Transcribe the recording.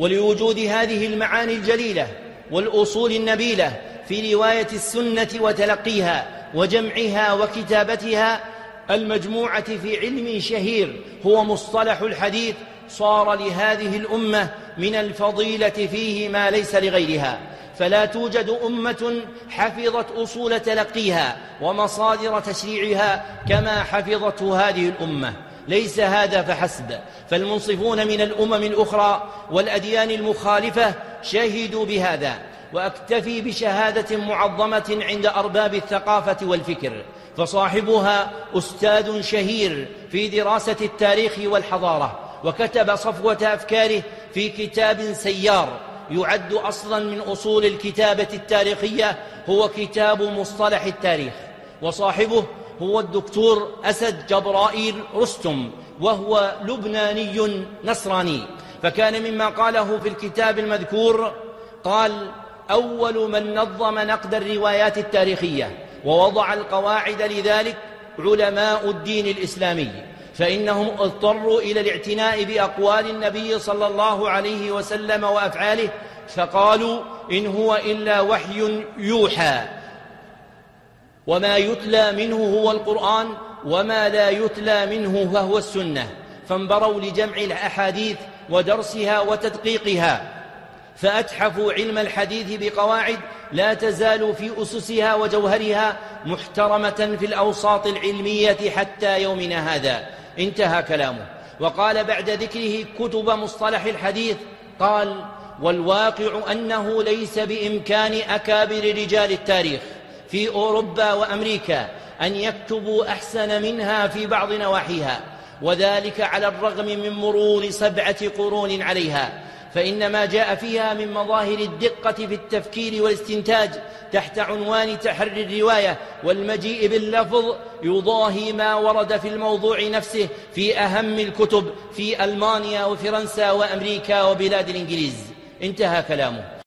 ولوجود هذه المعاني الجليلة والأصول النبيلة في رواية السنة وتلقيها وجمعها وكتابتها المجموعة في علم شهير هو مصطلح الحديث، صار لهذه الأمة من الفضيلة فيه ما ليس لغيرها. فلا توجد أمة حفظت أصول تلقيها ومصادر تشريعها كما حفظته هذه الأمة. ليس هذا فحسب، فالمنصفون من الأمم الأخرى والأديان المخالفة شهدوا بهذا. وأكتفي بشهادة معظمة عند أرباب الثقافة والفكر، فصاحبها أستاذ شهير في دراسة التاريخ والحضارة، وكتب صفوة أفكاره في كتاب سيار يعد أصلاً من أصول الكتابة التاريخية، هو كتاب مصطلح التاريخ. وصاحبه هو الدكتور أسد جبرائيل رستم، وهو لبناني نصراني. فكان مما قاله في الكتاب المذكور قال: أول من نظم نقد الروايات التاريخية ووضع القواعد لذلك علماء الدين الإسلامي، فإنهم اضطروا إلى الاعتناء بأقوال النبي صلى الله عليه وسلم وأفعاله، فقالوا: إن هو إلا وحي يوحى، وما يتلى منه هو القرآن، وما لا يتلى منه فهو السنة. فانبروا لجمع الأحاديث ودرسها وتدقيقها، فأتحفوا علم الحديث بقواعد لا تزال في أسسها وجوهرها محترمة في الأوساط العلمية حتى يومنا هذا. انتهى كلامه. وقال بعد ذكره كتب مصطلح الحديث قال: والواقع أنه ليس بإمكان أكابر رجال التاريخ في أوروبا وأمريكا أن يكتبوا أحسن منها في بعض نواحيها، وذلك على الرغم من مرور 7 قرون عليها، فإن ما جاء فيها من مظاهر الدقة في التفكير والاستنتاج تحت عنوان تحري الرواية والمجيء باللفظ يضاهي ما ورد في الموضوع نفسه في أهم الكتب في ألمانيا وفرنسا وأمريكا وبلاد الإنجليز. انتهى كلامه.